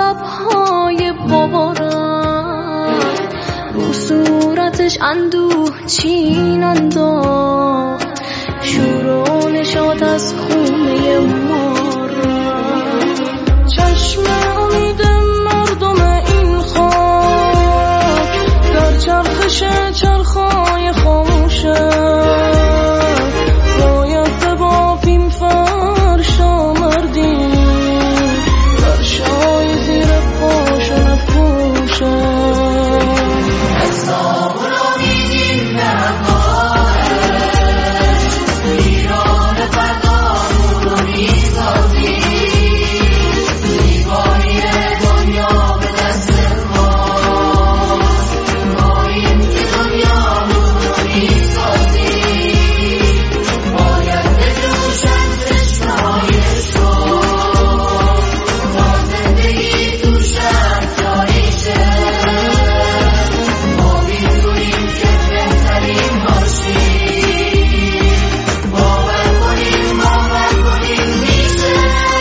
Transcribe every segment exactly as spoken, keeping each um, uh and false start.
لبهای بابا رفت، رو صورتش اندوه چین انداخت، شور و نشاط از خونه ما رفت. چشم امید مردم این خاک در چرخش چرخای خاموشه، باید ببافیم فرش آمردیم، فرشای زیر پاشو نفروشه. اسلام رو میدیم به همراهش، ایران فردامون رو میسازیم، زیبایی دنیا به دست ماست، ماییم که دنیامون رو میسازیم، باید بجوشن چشمهای شوق تا زندگی تو شهر جاری شه. ما میدونیم که بهترین باشیم، باور کنیم باور کنیم میشه.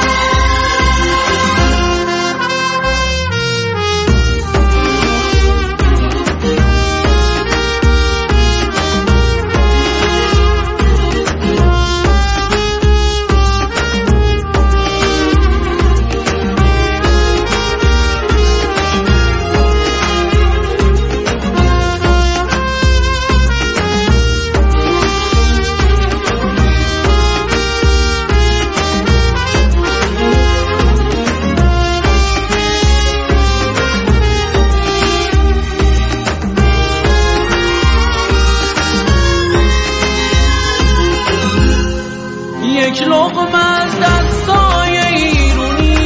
یک لقمه از دستای ایرونی،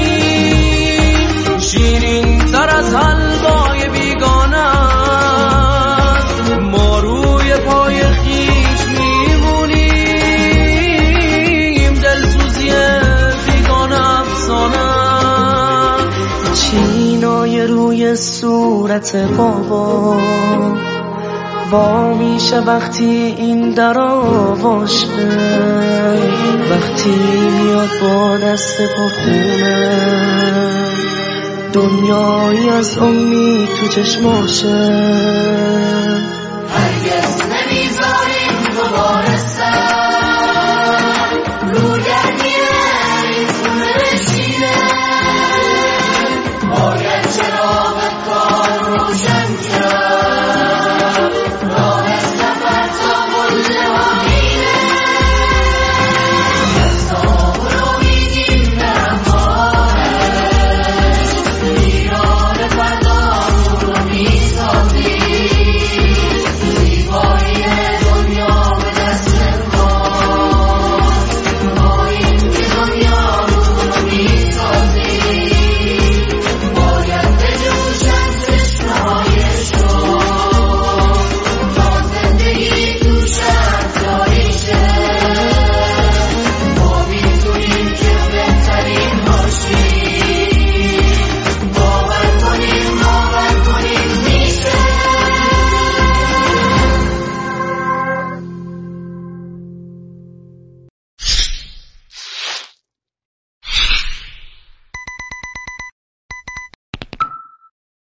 شیرین تر از حلوای بیگانه است. ما روی پای خیش میمونیم، دلسوزی بیگانه افسانه. چینای روی صورت بابا وا میشه وقتی این در آواشه، وقتی میاد با دست پرخونه، دنیایی از امید تو چشماشه. هرگز نمیذاریم دوباره